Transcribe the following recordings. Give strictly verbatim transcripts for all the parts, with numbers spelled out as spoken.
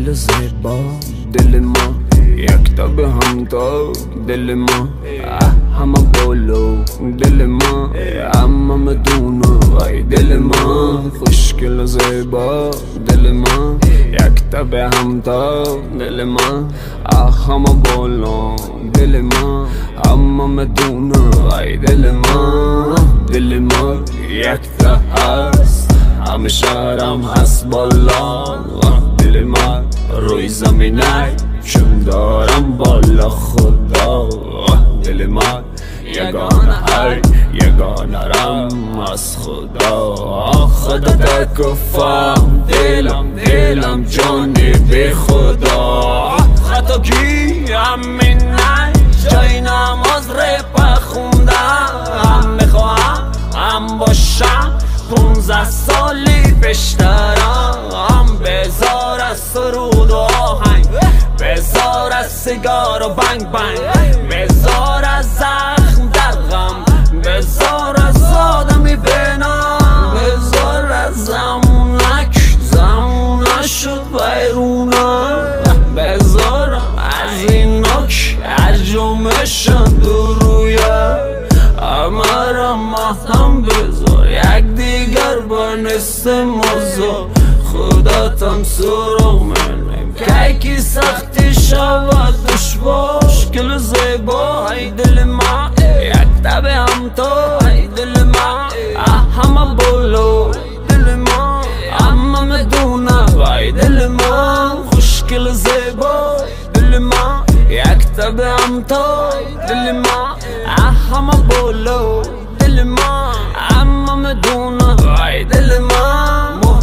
خوشگل زیبا دل ما یک تا به هم تا دل ما همه بولو دل ما همه مدونو وای دل ما خوشگل زیبا دل ما یک تا به هم تا دل ما همه بولو دل ما همه مدونو وای دل ما دل ما یک تا هست همه شهرم هست بالا دل ما روی زمینه چون دارم بالا خدا دل من یگانه هر یگانه رم از خدا خدا تکفم دلم دلم جانی بی خدا خطا کی همین نه جای نماز رپ خوندم میخواهم هم باشم پونزه سالی پیشترم بزار از سرود و آهنگ بزار از سیگار و بنگ بنگ بزار از زخم در غم بزار از آدمی بینم بزار از زمونک زمونه شد بیرونه بزار از این نک عجمشن دو رویه همه را ماتم بزار یک دیگر بنست موضوع خودتم سراغ منم که کی سختی شود دشوار مشکل زیبا ای دل ما یک تا به هم تو ای دل ما همه بولو دل ما همه مدونه ای دل ما خوشگل زیبا دل ما یک تا به هم تو دل ما همه بولو دل ما همه مدونه ای دل ما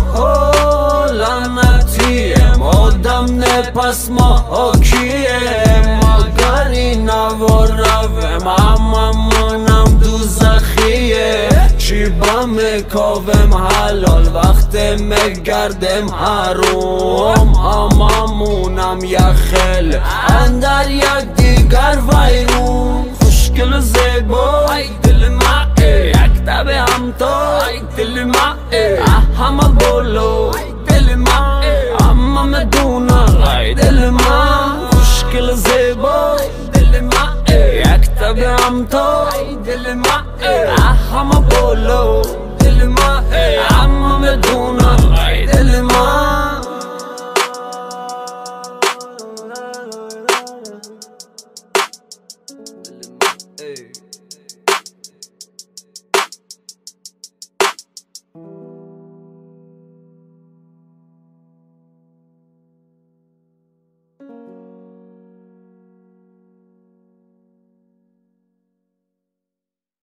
آدم نه پس ما کیه مگر این نوار روم هممونم دوزخیه چی با میکاوم حلال وقت میگردم حروم هممونم یخل اندر یک دیگر ویرون خوشگل زیبا ای دل ما یک تا به هم تا ای دل ما همه بولو دل ما همه مدونه ای دل ما خوشگل زیبا دل ما یک تا به هم تا ای دل ما همه بولو دل ما همه مدونه ای دل ما